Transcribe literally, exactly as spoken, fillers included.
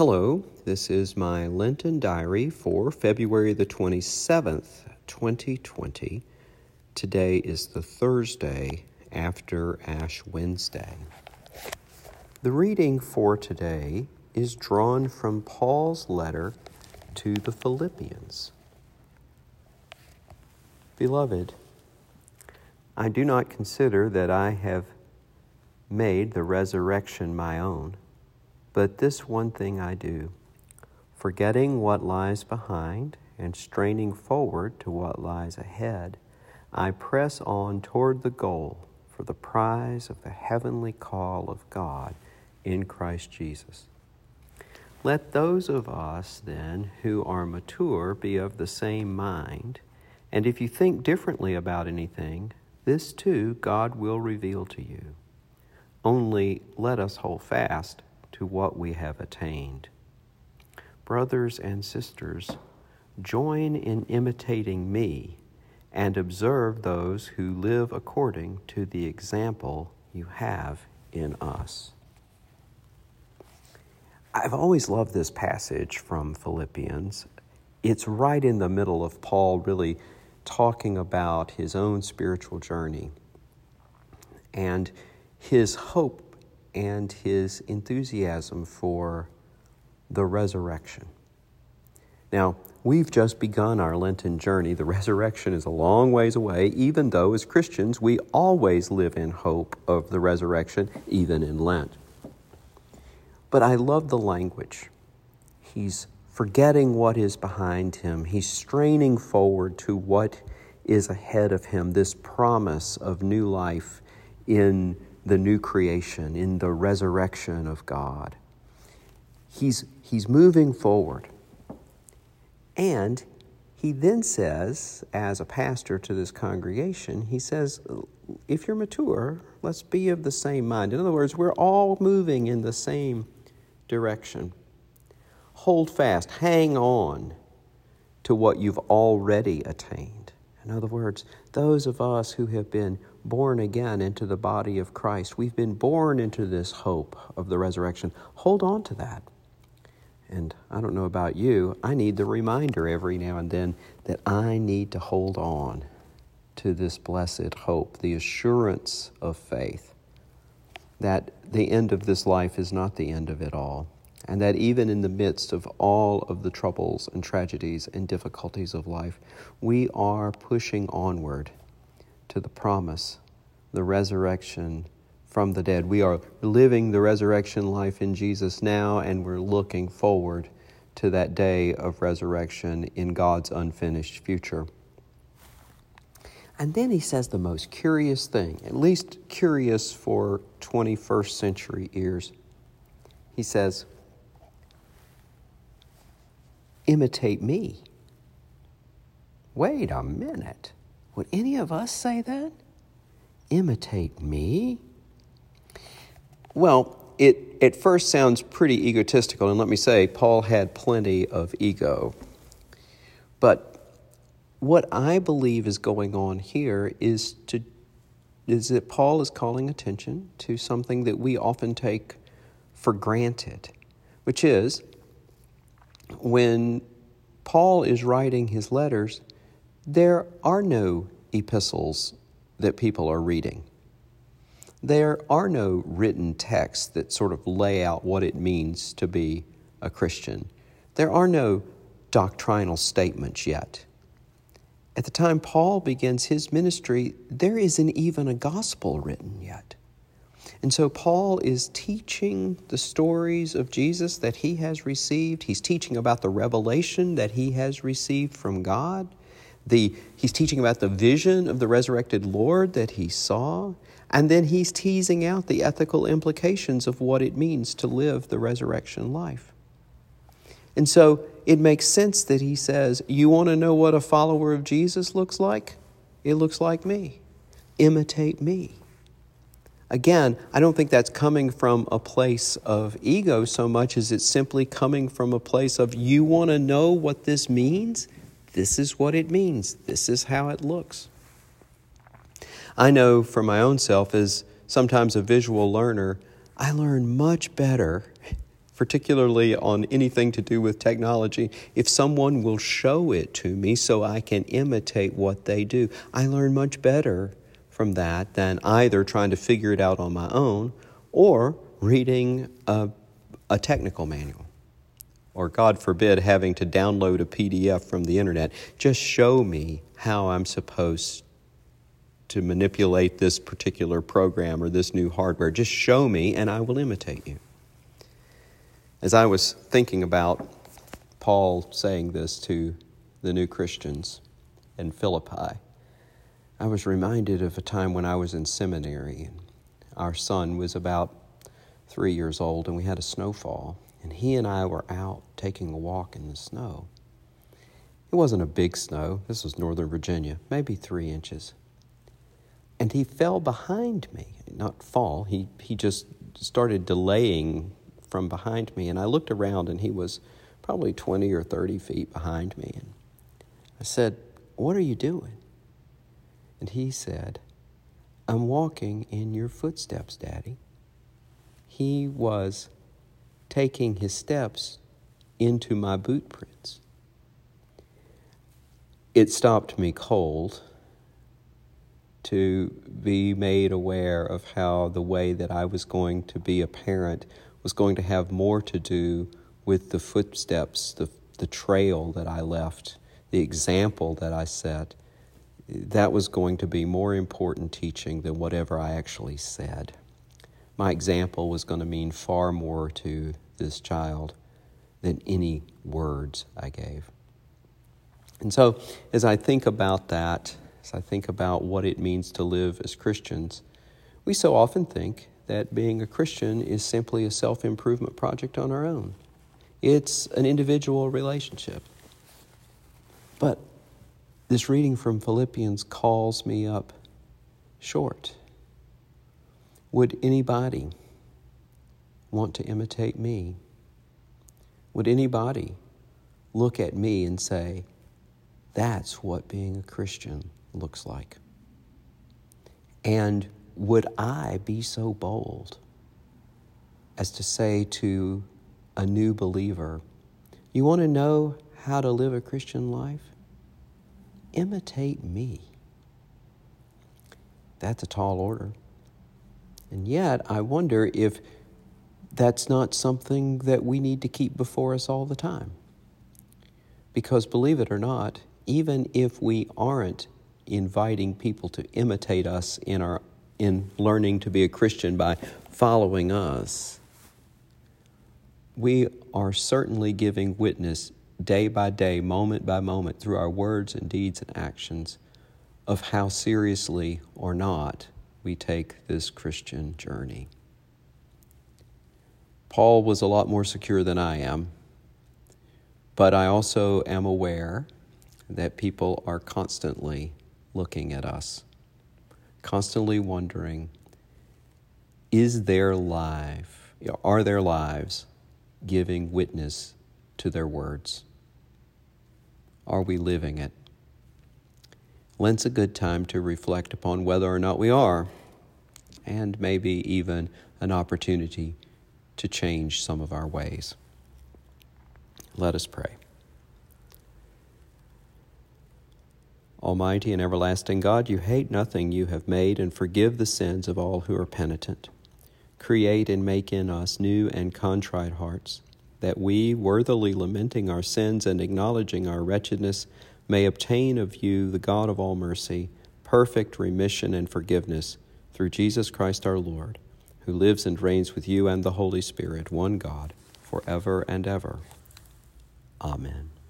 Hello, this is my Lenten diary for February the twenty-seventh, twenty twenty. Today is the Thursday after Ash Wednesday. The reading for today is drawn from Paul's letter to the Philippians. Beloved, I do not consider that I have made the resurrection my own, but this one thing I do, forgetting what lies behind and straining forward to what lies ahead, I press on toward the goal for the prize of the heavenly call of God in Christ Jesus. Let those of us, then, who are mature be of the same mind, and if you think differently about anything, this too God will reveal to you. Only let us hold fast to what we have attained. Brothers and sisters, join in imitating me and observe those who live according to the example you have in us. I've always loved this passage from Philippians. It's right in the middle of Paul really talking about his own spiritual journey and his hope and his enthusiasm for the resurrection. Now, we've just begun our Lenten journey. The resurrection is a long ways away, even though as Christians we always live in hope of the resurrection, even in Lent. But I love the language. He's forgetting what is behind him. He's straining forward to what is ahead of him, this promise of new life in the new creation, in the resurrection of God. He's, he's moving forward. And he then says, as a pastor to this congregation, he says, if you're mature, let's be of the same mind. In other words, we're all moving in the same direction. Hold fast, hang on to what you've already attained. In other words, those of us who have been born again into the body of Christ, we've been born into this hope of the resurrection. Hold on to that. And I don't know about you, I need the reminder every now and then that I need to hold on to this blessed hope, the assurance of faith, that the end of this life is not the end of it all, and that even in the midst of all of the troubles and tragedies and difficulties of life, we are pushing onward to the promise, the resurrection from the dead. We are living the resurrection life in Jesus now, and we're looking forward to that day of resurrection in God's unfinished future. And then he says the most curious thing, at least curious for twenty-first century ears. He says, imitate me. Wait a minute. Would any of us say that? Imitate me? Well, it at first sounds pretty egotistical, and let me say, Paul had plenty of ego. But what I believe is going on here is to is that Paul is calling attention to something that we often take for granted, which is when Paul is writing his letters, there are no epistles that people are reading. There are no written texts that sort of lay out what it means to be a Christian. There are no doctrinal statements yet. At the time Paul begins his ministry, there isn't even a gospel written yet. And so Paul is teaching the stories of Jesus that he has received. He's teaching about the revelation that he has received from God. The, he's teaching about the vision of the resurrected Lord that he saw. And then he's teasing out the ethical implications of what it means to live the resurrection life. And so it makes sense that he says, you want to know what a follower of Jesus looks like? It looks like me. Imitate me. Again, I don't think that's coming from a place of ego so much as it's simply coming from a place of, you want to know what this means? This is what it means. This is how it looks. I know for my own self, as sometimes a visual learner, I learn much better particularly on anything to do with technology, if someone will show it to me so I can imitate what they do. I learn much better from that than either trying to figure it out on my own or reading a, a technical manual. Or, God forbid, having to download a P D F from the internet. Just show me how I'm supposed to manipulate this particular program or this new hardware. Just show me and I will imitate you. As I was thinking about Paul saying this to the new Christians in Philippi, I was reminded of a time when I was in seminary. And our son was about three years old and we had a snowfall. And he and I were out taking a walk in the snow. It wasn't a big snow. This was Northern Virginia, maybe three inches. And he fell behind me, not fall. He, he just started delaying from behind me. And I looked around and he was probably twenty or thirty feet behind me. And I said, "What are you doing?" And he said, "I'm walking in your footsteps, Daddy." He was taking his steps into my boot prints. It stopped me cold to be made aware of how the way that I was going to be a parent was going to have more to do with the footsteps, the, the trail that I left, the example that I set. That was going to be more important teaching than whatever I actually said. My example was going to mean far more to this child than any words I gave. And so as I think about that, as I think about what it means to live as Christians, we so often think that being a Christian is simply a self-improvement project on our own. It's an individual relationship. But this reading from Philippians calls me up short. Would anybody want to imitate me? Would anybody look at me and say, that's what being a Christian looks like? And would I be so bold as to say to a new believer, you want to know how to live a Christian life? Imitate me. That's a tall order. And yet, I wonder if that's not something that we need to keep before us all the time. Because believe it or not, even if we aren't inviting people to imitate us in our in learning to be a Christian by following us, we are certainly giving witness day by day, moment by moment, through our words and deeds and actions of how seriously or not we take this Christian journey. Paul was a lot more secure than I am, but I also am aware that people are constantly looking at us, constantly wondering, is their life, are their lives giving witness to their words? Are we living it? Lent's a good time to reflect upon whether or not we are, and maybe even an opportunity to change some of our ways. Let us pray. Almighty and everlasting God, you hate nothing you have made and forgive the sins of all who are penitent. Create and make in us new and contrite hearts, that we, worthily lamenting our sins and acknowledging our wretchedness, may obtain of you, the God of all mercy, perfect remission and forgiveness through Jesus Christ our Lord, who lives and reigns with you and the Holy Spirit, one God, forever and ever. Amen.